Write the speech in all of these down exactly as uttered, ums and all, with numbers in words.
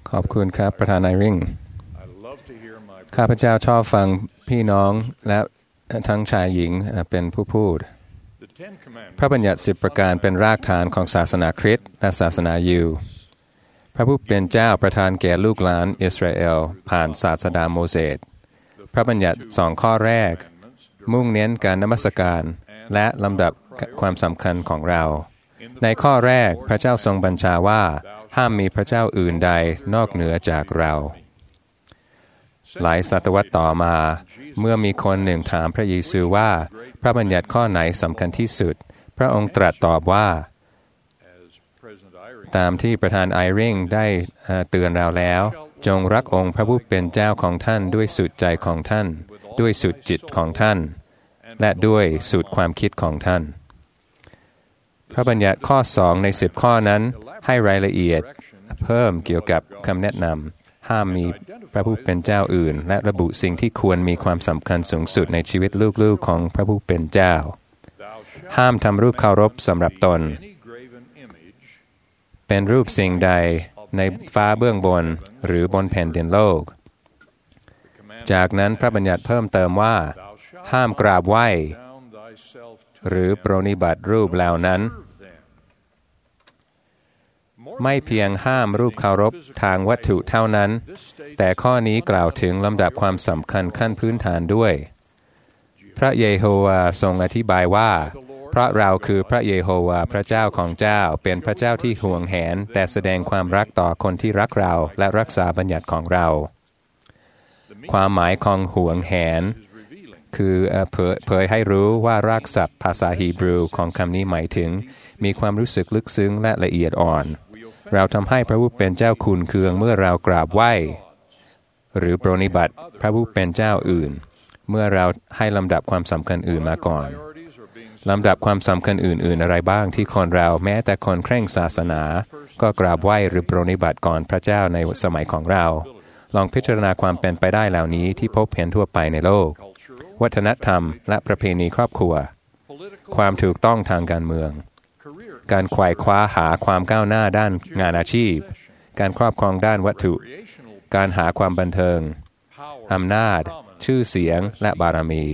ขอบคุณครับประธานไอริงข้าพเจ้าชอบฟังพี่น้องและทั้งชายหญิงเป็นผู้พูดพระบัญญัติสิบประการเป็นรากฐานของศาสนาคริสต์และศาสนายิวพระผู้เป็นเจ้าประทานแก่ลูกหลานอิสราเอลผ่านศาสดาโมเสสพระบัญญัติสองข้อแรกมุ่งเน้นการนมัสการและลำดับความสำคัญของเราในข้อแรกพระเจ้าทรงบัญชาว่าห้ามมีพระเจ้าอื่นใดนอกเหนือจากเราหลายศตวรรษต่อมาเมื่อมีคนหนึ่งถามพระเยซูว่าพระบัญญัติข้อไหนสำคัญที่สุดพระองค์ตรัสตอบว่าตามที่ประธานไอริงได้เตือนเราแล้วจงรักองค์พระผู้เป็นเจ้าของท่านด้วยสุดใจของท่านด้วยสุดจิตของท่านและด้วยสุดความคิดของท่านพระบัญญัติข้อสองในสิบข้อนั้นให้รายละเอียดเพิ่มเกี่ยวกับคำแนะนำห้ามมีพระผู้เป็นเจ้าอื่นและระบุสิ่งที่ควรมีความสำคัญสูงสุดในชีวิตลูกๆของพระผู้เป็นเจ้าห้ามทำรูปเคารพสำหรับตนเป็นรูปสิ่งใดในฟ้าเบื้องบนหรือบนแผ่นดินโลกจากนั้นพระบัญญัติเพิ่มเติมว่าห้ามกราบไหว้หรือปรนนิบัติรูปเหล่านั้นไม่เพียงห้ามรูปเคารพทางวัตถุเท่านั้นแต่ข้อนี้กล่าวถึงลำดับความสำคัญขั้นพื้นฐานด้วยพระเยโฮวาทรงอธิบายว่าเพราะเราคือพระเยโฮวาพระเจ้าของเจ้าเป็นพระเจ้าที่ห่วงแหนแต่แสดงความรักต่อคนที่รักเราและรักษาบัญญัติของเราความหมายของห่วงแหนคือเผยเผยให้รู้ว่ารากศัพท์ภาษาฮีบรูของคำนี้หมายถึงมีความรู้สึกลึกซึ้งและละเอียดอ่อนเราทำให้พระผู้เป็นเจ้าขุ่นเคืองเมื่อเรากราบไหว้หรือปรนนิบัติพระผู้เป็นเจ้าอื่นเมื่อเราให้ลำดับความสำคัญอื่นมาก่อนลำดับความสำคัญอื่นๆอะไรบ้างที่คนเราแม้แต่คนเคร่งศาสนาก็กราบไหว้หรือปรนนิบัติก่อนพระเจ้าในสมัยของเราลองพิจารณาความเป็นไปได้เหล่านี้ที่พบเห็นทั่วไปในโลกวัฒนธรรมและประเพณีครอบครัวความถูกต้องทางการเมืองการไขว่คว้าหาความก้าวหน้าด้านงานอาชีพการครอบครองด้านวัตถุการหาความบันเทิงอำนาจชื่อเสียงและบารมี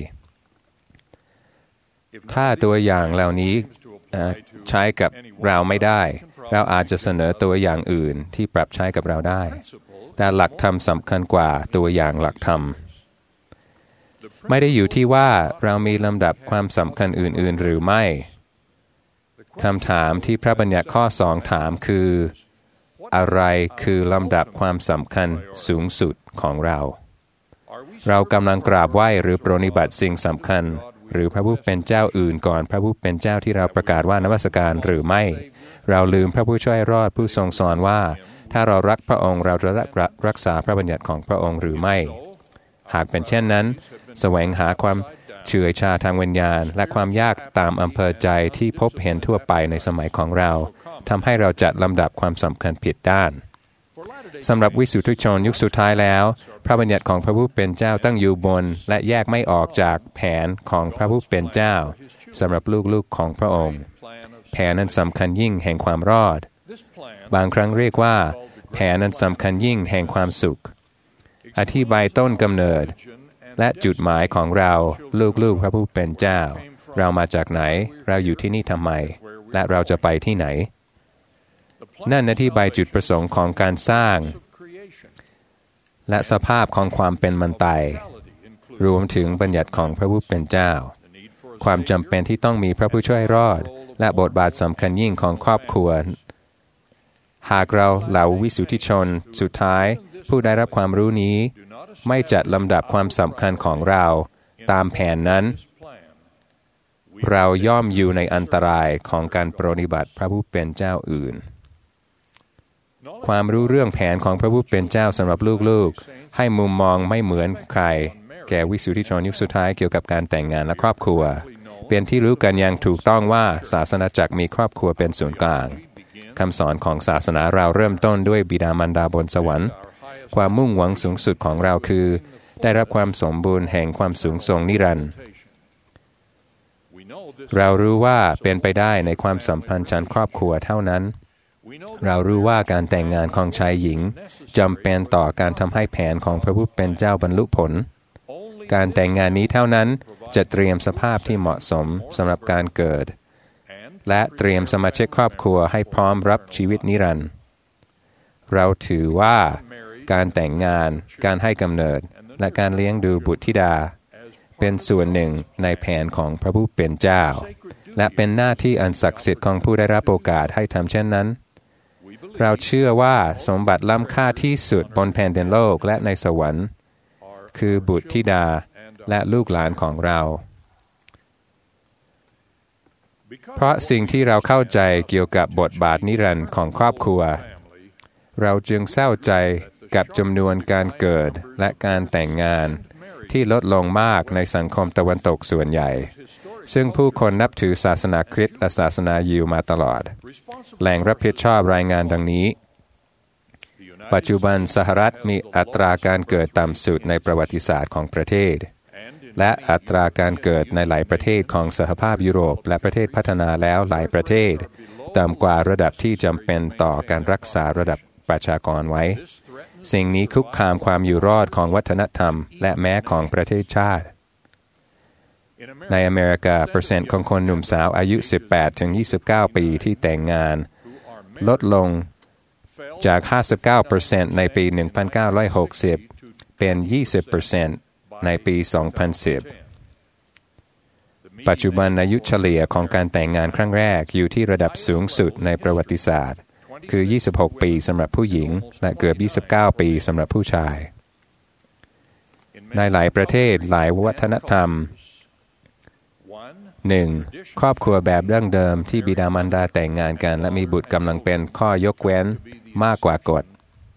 ถ้าตัวอย่างเหล่านี้ใช้กับเราไม่ได้เราอาจจะเสนอตัวอย่างอื่นที่ปรับใช้กับเราได้แต่หลักธรรมสำคัญกว่าตัวอย่างหลักธรรมไม่ได้อยู่ที่ว่าเรามีลำดับความสำคัญอื่นๆหรือไม่คำถามที่พระบัญญัติข้อสองถามคืออะไรคือลำดับความสำคัญสูงสุดของเราเรากำลังกราบไหว้หรือปรนนิบัติสิ่งสำคัญหรือพระผู้เป็นเจ้าอื่นก่อนพระผู้เป็นเจ้าที่เราประกาศว่านมัสการหรือไม่เราลืมพระผู้ช่วยรอดผู้ทรงสอนว่าถ้าเรารักพระองค์เราจะรักษาพระบัญญัติของพระองค์หรือไม่หากเป็นเช่นนั้นแสวงหาความเฉื่อยชาทางวิญญาณและความยากตามอำเภอใจที่พบเห็นทั่วไปในสมัยของเราทำให้เราจัดลำดับความสำคัญผิดด้านสำหรับวิสุทธิชนยุคสุดท้ายแล้วพระบัญญัติของพระผู้เป็นเจ้าตั้งอยู่บนและแยกไม่ออกจากแผนของพระผู้เป็นเจ้าสำหรับลูกๆของพระองค์แผนนั้นสำคัญยิ่งแห่งความรอดบางครั้งเรียกว่าแผนนั้นสำคัญยิ่งแห่งความสุขอธิบายต้นกำเนิดและจุดหมายของเราลูกๆพระผู้เป็นเจ้าเรามาจากไหนเราอยู่ที่นี่ทำไมและเราจะไปที่ไหนนั่นอธิบายจุดประสงค์ของการสร้างและสภาพของความเป็นมันตายรวมถึงบัญญัติของพระผู้เป็นเจ้าความจำเป็นที่ต้องมีพระผู้ช่วยรอดและบทบาทสำคัญยิ่งของครอบครัวหากเราเหล่าวิสุทธิชนสุดท้ายผู้ได้รับความรู้นี้ไม่จัดลำดับความสำคัญของเราตามแผนนั้นเราย่อมอยู่ในอันตรายของการปรนนิบัติพระผู้เป็นเจ้าอื่นความรู้เรื่องแผนของพระผู้เป็นเจ้าสำหรับลูกๆให้มุมมองไม่เหมือนใครแก่วิสุทธิชนยุคสุดท้ายเกี่ยวกับการแต่งงานและครอบครัวเป็นที่รู้กันอย่างถูกต้องว่าศาสนาจักรมีครอบครัวเป็นศูนย์กลางคำสอนของศาสนาเราเริ่มต้นด้วยบิดามารดาบนสวรรค์ความมุ่งหวังสูงสุดของเราคือได้รับความสมบูรณ์แห่งความสูงส่งนิรันดร์เรารู้ว่าเป็นไปได้ในความสัมพันธ์ชั้นครอบครัวเท่านั้นเรารู้ว่าการแต่งงานของชายหญิงจำเป็นต่อการทำให้แผนของพระผู้เป็นเจ้าบรรลุผลการแต่งงานนี้เท่านั้นจะเตรียมสภาพที่เหมาะสมสำหรับการเกิดและเตรียมสมาชิกครอบครัวให้พร้อมรับชีวิตนิรันดร์เราถือว่าการแต่งงานการให้กำเนิดและการเลี้ยงดูบุตรธิดาเป็นส่วนหนึ่งในแผนของพระผู้เป็นเจ้าและเป็นหน้าที่อันศักดิ์สิทธิ์ของผู้ได้รับโอกาสให้ทำเช่นนั้นเราเชื่อว่าสมบัติล้ำค่าที่สุดบนแผ่นดินโลกและในสวรรค์คือบุตรธิดาและลูกหลานของเราเพราะสิ่งที่เราเข้าใจเกี่ยวกับบทบาทนิรันดร์ของครอบครัวเราจึงเศร้าใจกับจำนวนการเกิดและการแต่งงานที่ลดลงมากในสังคมตะวันตกส่วนใหญ่ซึ่งผู้คนนับถือศาสนาคริสต์และศาสนายิวมาตลอดแหล่งรับผิดชอบรายงานดังนี้ปัจจุบันสหรัฐมีอัตราการเกิดต่ำสุดในประวัติศาสตร์ของประเทศและอัตราการเกิดในหลายประเทศของสหภาพยุโรปและประเทศพัฒนาแล้วหลายประเทศต่ำกว่าระดับที่จำเป็นต่อการรักษาระดับประชากรไว้สิ่งนี้คุกคามความอยู่รอดของวัฒนธรรมและแม้ของประเทศชาติในอเมริกาเปอร์เซ็นต์ของคนหนุ่มสาวอายุ สิบแปดถึงยี่สิบเก้า ปีที่แต่งงานลดลงจาก ห้าสิบเก้าเปอร์เซ็นต์ ในปี หนึ่งพันเก้าร้อยหกสิบ เป็น ยี่สิบเปอร์เซ็นต์ ในปี สองพันสิบ ปัจจุบันอายุเฉลี่ยของการแต่งงานครั้งแรกอยู่ที่ระดับสูงสุดในประวัติศาสตร์คือ ยี่สิบหก ปีสำหรับผู้หญิงและเกือบ ยี่สิบเก้า ปีสำหรับผู้ชายในหลายประเทศหลายวัฒนธรรมหนึ่ง ครอบครัวแบบดั้งเดิมที่บิดามารดาแต่งงานกันและมีบุตรกำลังเป็นข้อยกเว้นมากกว่ากฎ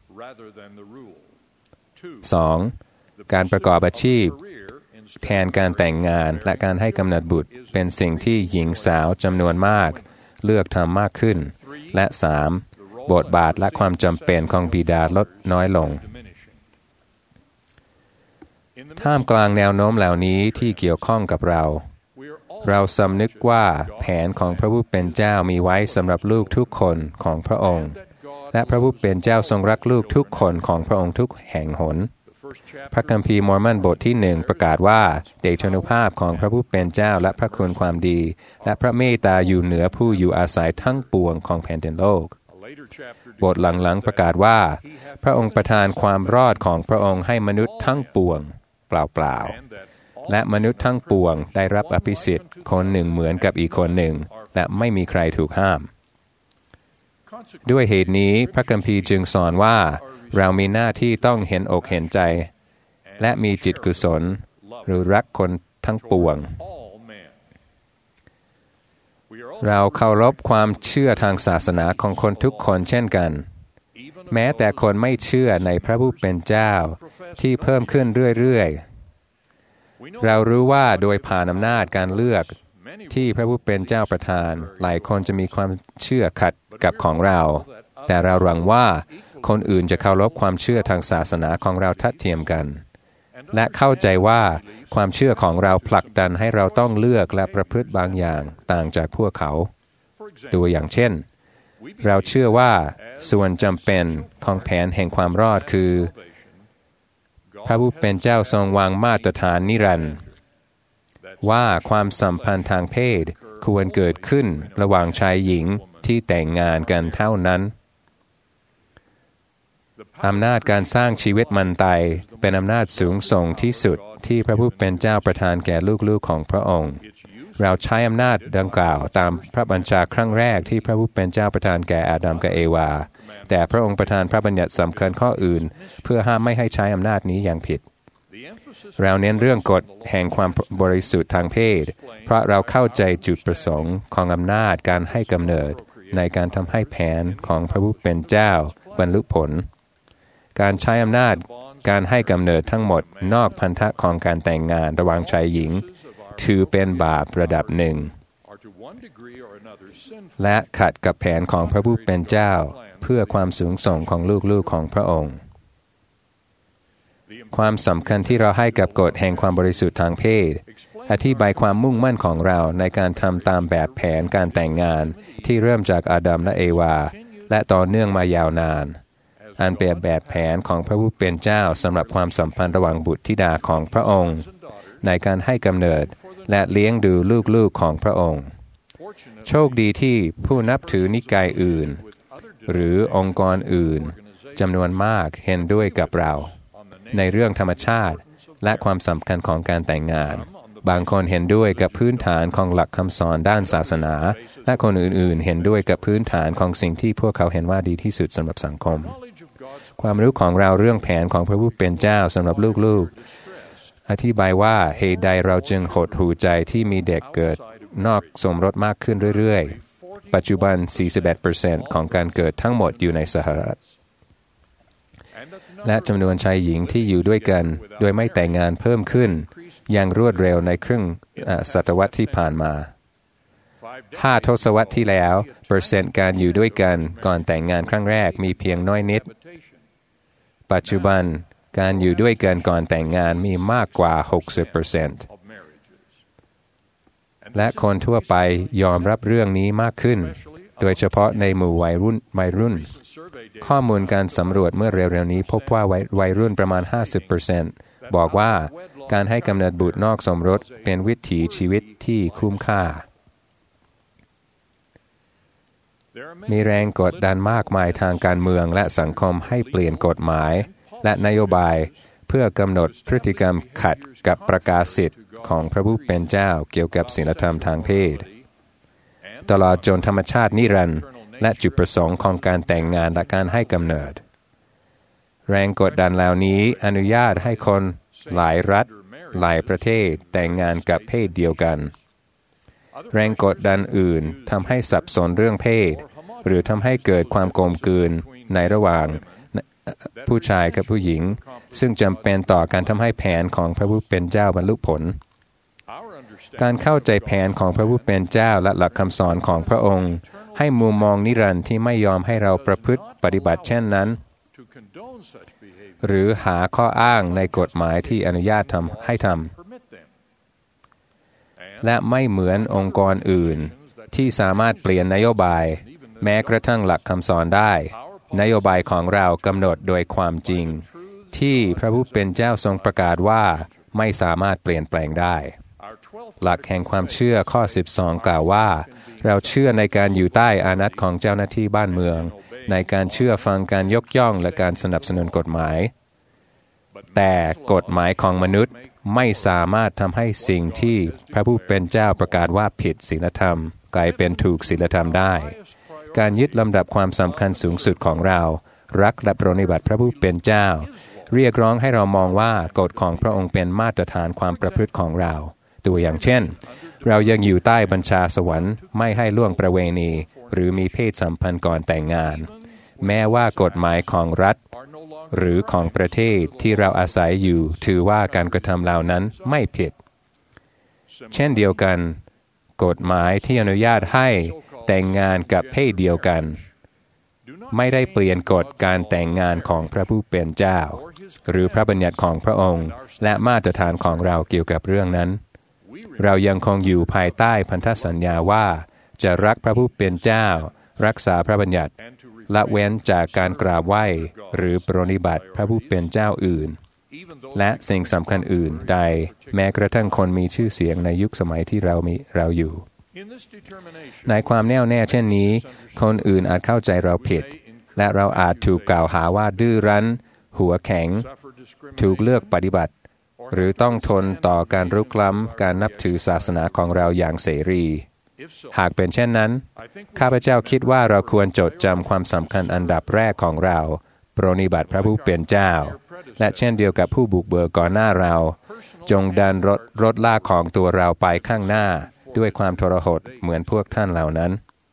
สอง การประกอบอาชีพแทนการแต่งงานและการให้กำเนิดบุตรเป็นสิ่งที่หญิงสาวจำนวนมากเลือกทำมากขึ้นและ สาม บทบาทและความจำเป็นของบิดาลดน้อยลงท่ามกลางแนวโน้มเหล่านี้ที่เกี่ยวข้องกับเราเราสำนึกว่าแผนของพระผู้เป็นเจ้ามีไว้สำหรับลูกทุกคนของพระองค์และพระผู้เป็นเจ้าทรงรักลูกทุกคนของพระองค์ทุกแห่งหนพระคัมภีร์มอร์มอนบทที่หนึ่งประกาศว่าเดชานุภาพของพระผู้เป็นเจ้าและพระคุณความดีและพระเมตตาอยู่เหนือผู้อยู่อาศัยทั้งปวงของแผ่นดินโลกบทหลังๆประกาศว่าพระองค์ประทานความรอดของพระองค์ให้มนุษย์ทั้งปวงเปล่าๆและมนุษย์ทั้งปวงได้รับอภิสิทธิ์คนหนึ่งเหมือนกับอีกคนหนึ่งและไม่มีใครถูกห้ามด้วยเหตุนี้พระคัมภีร์จึงสอนว่าเรามีหน้าที่ต้องเห็นอกเห็นใจและมีจิตกุศลหรือรักคนทั้งปวงเราเคารพความเชื่อทางศาสนาของคนทุกคนเช่นกันแม้แต่คนไม่เชื่อในพระผู้เป็นเจ้าที่เพิ่มขึ้นเรื่อยๆเรารู้ว่าโดยผ่านอำนาจการเลือกที่พระผู้เป็นเจ้าประทานหลายคนจะมีความเชื่อขัดกับของเราแต่เราหวังว่าคนอื่นจะเคารพความเชื่อทางศาสนาของเราทัดเทียมกันและเข้าใจว่าความเชื่อของเราผลักดันให้เราต้องเลือกและประพฤติบางอย่างต่างจากพวกเขาตัวอย่างเช่นเราเชื่อว่าส่วนจำเป็นของแผนแห่งความรอดคือพระผู้เป็นเจ้าทรงวางมาตรฐานนิรันดร์ว่าความสัมพันธ์ทางเพศควรเกิดขึ้นระหว่างชายหญิงที่แต่งงานกันเท่านั้นอำนาจการสร้างชีวิตมันตายเป็นอำนาจสูงส่งที่สุดที่พระผู้เป็นเจ้าประทานแก่ลูกๆของพระองค์เราใช้อำนาจดังกล่าวตามพระบัญชาครั้งแรกที่พระผู้เป็นเจ้าประทานแก่อาดัมกับเอวาแต่พระองค์ประทานพระบัญญัติสำคัญข้ออื่นเพื่อห้ามไม่ให้ใช้อำนาจนี้อย่างผิดเราเน้นเรื่องกฎแห่งความบริสุทธิ์ทางเพศเพราะเราเข้าใจจุดประสงค์ของอำนาจการให้กำเนิดในการทำให้แผนของพระผู้เป็นเจ้าบรรลุผลการใช้อำนาจการให้กำเนิดทั้งหมดนอกพันธะของการแต่งงานระหว่างชายหญิงถือเป็นบาประดับหนึ่งและขัดกับแผนของพระผู้เป็นเจ้าเพื่อความสูงส่งของลูกๆของพระองค์ความสำคัญที่เราให้กับกฎแห่งความบริสุทธิ์ทางเพศอธิบายความมุ่งมั่นของเราในการทำตามแบบแผนการแต่งงานที่เริ่มจากอาดัมและเอวาและต่อเนื่องมายาวนานอันเป็นแบบแผนของพระผู้เป็นเจ้าสำหรับความสัมพันธ์ระหว่างบุตรธิดาของพระองค์ในการให้กำเนิดและเลี้ยงดูลูกๆของพระองค์โชคดีที่ผู้นับถือนิกายอื่นหรือองค์กรอื่นจำนวนมากเห็นด้วยกับเราในเรื่องธรรมชาติและความสำคัญของการแต่งงานบางคนเห็นด้วยกับพื้นฐานของหลักคำสอนด้านศาสนาและคนอื่นๆเห็นด้วยกับพื้นฐานของสิ่งที่พวกเขาเห็นว่าดีที่สุดสำหรับสังคมความรู้ของเราเรื่องแผนของพระผู้เป็นเจ้าสำหรับลูกๆอธิบายว่าเหตุใดเราจึงหดหู่ใจที่มีเด็กเกิดนอกสมรสมากขึ้นเรื่อยๆปัจจุบัน สี่สิบเอ็ดเปอร์เซ็นต์ ของการเกิดทั้งหมดอยู่ในสหรัฐและจำนวนชายหญิงที่อยู่ด้วยกันโดยไม่แต่งงานเพิ่มขึ้นอย่างรวดเร็วในครึ่งศตวรรษที่ผ่านมาห้าทศวรรษที่แล้วเปอร์เซ็นต์การอยู่ด้วยกันก่อนแต่งงานครั้งแรกมีเพียงน้อยนิดปัจจุบันการอยู่ด้วยกันก่อนแต่งงานมีมากกว่า หกสิบเปอร์เซ็นต์ และคนทั่วไปยอมรับเรื่องนี้มากขึ้นโดยเฉพาะในหมู่วัยรุ่นวัยรุ่นข้อมูลการสำรวจเมื่อเร็วๆนี้พบว่าวัยรุ่นประมาณ ห้าสิบเปอร์เซ็นต์ บอกว่าการให้กำเนิดบุตรนอกสมรสเป็นวิถีชีวิตที่คุ้มค่ามีแรงกดดันมากมายทางการเมืองและสังคมให้เปลี่ยนกฎหมายและนโยบายเพื่อกำหนดพฤติกรรมขัดกับประกาศสิทธิ์ของพระผู้เป็นเจ้าเกี่ยวกับศีลธรรมทางเพศตลอดจนธรรมชาตินิรันดร์และจุดประสงค์ของการแต่งงานและการให้กำเนิดแรงกดดันเหล่านี้อนุญาตให้คนหลายรัฐหลายประเทศแต่งงานกับเพศเดียวกันแรงกดดันอื่นทำให้สับสนเรื่องเพศหรือทำให้เกิดความกลมกลืนในระหว่างผู้ชายกับผู้หญิงซึ่งจำเป็นต่อการทำให้แผนของพระผู้เป็นเจ้าบรรลุผลการเข้าใจแผนของพระผู้เป็นเจ้าและหลักคำสอนของพระองค์ให้มุมมองนิรันดร์ที่ไม่ยอมให้เราประพฤติปฏิบัติเช่นนั้นหรือหาข้ออ้างในกฎหมายที่อนุญาตทำให้ทำและไม่เหมือนองค์กรอื่นที่สามารถเปลี่ยนนโยบายแม้กระทั่งหลักคำสอนได้นโยบายของเรากำหนดโดยความจริงที่พระผู้เป็นเจ้าทรงประกาศว่าไม่สามารถเปลี่ยนแปลงได้หลักแห่งความเชื่อข้อสิบสองกล่าวว่าเราเชื่อในการอยู่ใต้อานัตของเจ้าหน้าที่บ้านเมืองในการเชื่อฟังการยกย่องและการสนับสนุนกฎหมายแต่กฎหมายของมนุษย์ไม่สามารถทำให้สิ่งที่พระผู้เป็นเจ้าประกาศว่าผิดศีลธรรมกลายเป็นถูกศีลธรรมได้การยึดลำดับความสำคัญสูงสุดของเรารักและปรนนิบัติพระผู้เป็นเจ้าเรียกร้องให้เรามองว่ากฎของพระองค์เป็นมาตรฐานความประพฤติของเราตัวอย่างเช่นเรายังอยู่ใต้บัญชาสวรรค์ไม่ให้ล่วงประเวณีหรือมีเพศสัมพันธ์ก่อนแต่งงานแม้ว่ากฎหมายของรัฐหรือของประเทศที่เราอาศัยอยู่ถือว่าการกระทำเหล่านั้นไม่ผิดเช่นเดียวกันกฎหมายที่อนุญาตให้แต่งงานกับเพศเดียวกันไม่ได้เปลี่ยนกฎการแต่งงานของพระผู้เป็นเจ้าหรือพระบัญญัติของพระองค์และมาตรฐานของเราเกี่ยวกับเรื่องนั้นเรายังคงอยู่ภายใต้พันธสัญญาว่าจะรักพระผู้เป็นเจ้ารักษาพระบัญญัติละเว้นจากการกราบไหว้หรือปรนนิบัติพระผู้เป็นเจ้าอื่นและสิ่งสำคัญอื่นใดแม้กระทั่งคนมีชื่อเสียงในยุคสมัยที่เรามีเราอยู่ในความแน่วแน่เช่นนี้คนอื่นอาจเข้าใจเราผิดและเราอาจถูกกล่าวหาว่าดื้อรั้นหัวแข็งถูกเลือกปฏิบัติหรือต้องทนต่อการรุกล้ำการนับถือศาสนาของเราอย่างเสรีหากเป็นเช่นนั้นข้าพเจ้าคิดว่าเราควรจดจำความสำคัญอันดับแรกของเราปรนนิบัติพระผู้เป็นเจ้าและเช่นเดียวกับผู้บุกเบิกก่อนหน้าเราจงดันรถรถลากของตัวเราไปข้างหน้าด้วยความทรหดเหมือนพวกท่านเหล่านั้น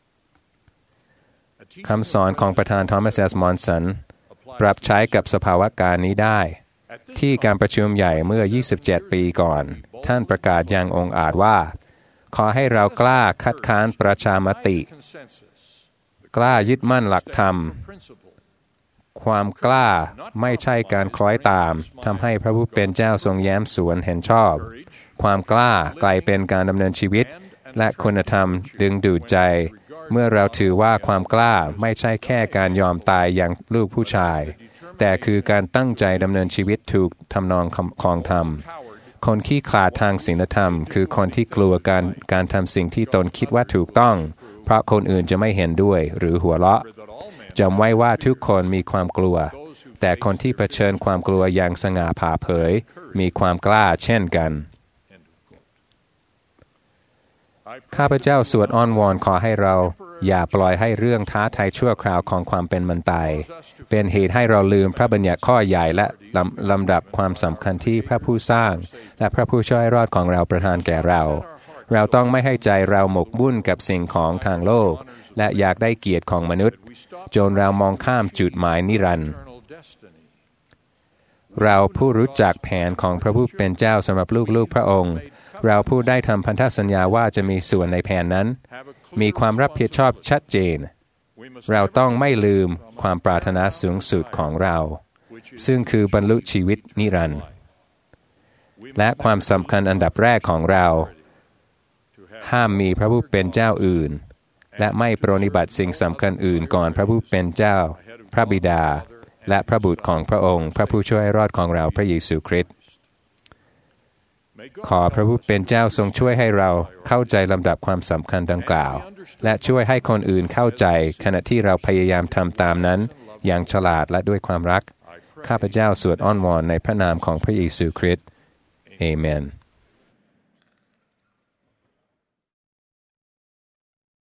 คำสอนของประธานทอมัส เอส มอนสันปรับใช้กับสภาวะการนี้ได้ที่การประชุมใหญ่เมื่อยี่สิบเจ็ดปีก่อนท่านประกาศอย่างองอาจว่าขอให้เรากล้าคัดค้านประชามติกล้ายึดมั่นหลักธรรมความกล้าไม่ใช่การคล้อยตามทำให้พระผู้เป็นเจ้าทรงแย้มสวนเห็นชอบความกล้ากลายเป็นการดำเนินชีวิตและคุณธรรมดึงดูดใจเมื่อเราถือว่าความกล้าไม่ใช่แค่การยอมตายอย่างลูกผู้ชายแต่คือการตั้งใจดำเนินชีวิตถูกทำนองของธรรมคนขี้ขลาดทางศีลธรรมคือคนที่กลัวการการทำสิ่งที่ตนคิดว่าถูกต้องเพราะคนอื่นจะไม่เห็นด้วยหรือหัวเราะจำไว้ว่าทุกคนมีความกลัวแต่คนที่เผชิญความกลัวอย่างสง่าผ่าเผยมีความกล้าเช่นกันข้าพเจ้าสวดอ้อนวอนขอให้เราอย่าปล่อยให้เรื่องท้าทายชั่วคราวของความเป็นมันตายเป็นเหตุให้เราลืมพระบัญญัติข้อใหญ่และลำลำดับความสำคัญที่พระผู้สร้างและพระผู้ช่วยรอดของเราประทานแก่เราเราต้องไม่ให้ใจเราหมกมุ่นกับสิ่งของทางโลกและอยากได้เกียรติของมนุษย์จนเรามองข้ามจุดหมายนิรันดร์เราผู้รู้จักแผนของพระผู้เป็นเจ้าสำหรับลูกๆพระองค์เราผู้ได้ทำพันธสัญญาว่าจะมีส่วนในแผนนั้นมีความรับผิดชอบชัดเจนเราต้องไม่ลืมความปรารถนาสูงสุดของเราซึ่งคือบรรลุชีวิตนิรันดร์และความสำคัญอันดับแรกของเราห้ามมีพระผู้เป็นเจ้าอื่นและไม่ปรนนิบัติสิ่งสำคัญอื่นก่อนพระผู้เป็นเจ้าพระบิดาและพระบุตรของพระองค์พระผู้ช่วยรอดของเราพระเยซูคริสต์ขอพระผู้เป็นเจ้าทรงช่วยให้เราเข้าใจลำดับความสำคัญดังกล่าวและช่วยให้คนอื่นเข้าใจขณะที่เราพยายามทำตามนั้นอย่างฉลาดและด้วยความรักข้าพเจ้าสวดอ้อนวอนในพระนามของพระเยซูคริสต์เอเมน